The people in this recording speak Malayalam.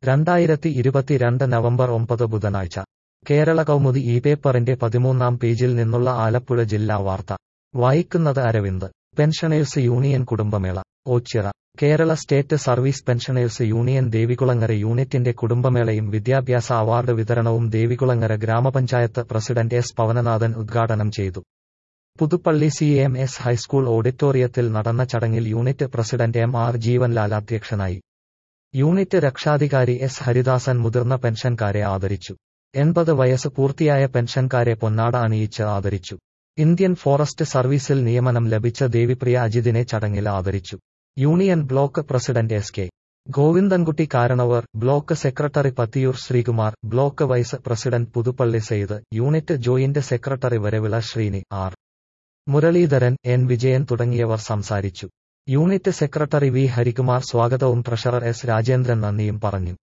2022 നവംബർ 9 ബുധനാഴ്ച കേരള കൗമുദി ഈ പേപ്പറിന്റെ 13-ാം പേജിൽ നിന്നുള്ള ആലപ്പുഴ ജില്ലാ വാർത്ത വായിക്കുന്നത് അരവിന്ദ്. പെൻഷനേഴ്സ് യൂണിയൻ കുടുംബമേള Ochira. Kerala state service pensioners union Devikulangara യൂണിറ്റിന്റെ കുടുംബമേളയും വിദ്യാഭ്യാസ അവാർഡ് വിതരണവും ദേവികുളങ്ങര ഗ്രാമപഞ്ചായത്ത് പ്രസിഡന്റ് എസ് പവനനാഥൻ ഉദ്ഘാടനം ചെയ്തു. പുതുപ്പള്ളി CMS ഹൈസ്കൂൾ ഓഡിറ്റോറിയത്തിൽ നടന്ന ചടങ്ങിൽ യൂണിറ്റ് പ്രസിഡന്റ് MR ജീവൻലാൽ അധ്യക്ഷനായി. യൂണിറ്റ് രക്ഷാധികാരി S ഹരിദാസൻ മുതിർന്ന പെൻഷൻകാരെ ആദരിച്ചു. 80 വയസ്സ് പൂർത്തിയായ പെൻഷൻകാരെ പൊന്നാട അണിയിച്ച് ആദരിച്ചു. ഇന്ത്യൻ ഫോറസ്റ്റ് സർവീസിൽ നിയമനം ലഭിച്ച ദേവിപ്രിയ അജിതിനെ ചടങ്ങിൽ ആദരിച്ചു. Union block president SK Govindankutty Karanavar, block secretary Pathiyoor Sreekumar, block vice president Puthuppally Sait, unit joint secretary Varavila Sreeni, R Muraleedharan, N Vijayan തുടങ്ങിയവർ സംസാരിച്ചു. യൂണിറ്റ് സെക്രട്ടറി V ഹരികുമാർ സ്വാഗതവും ട്രഷറർ S രാജേന്ദ്രൻ നന്ദിയും പറഞ്ഞു.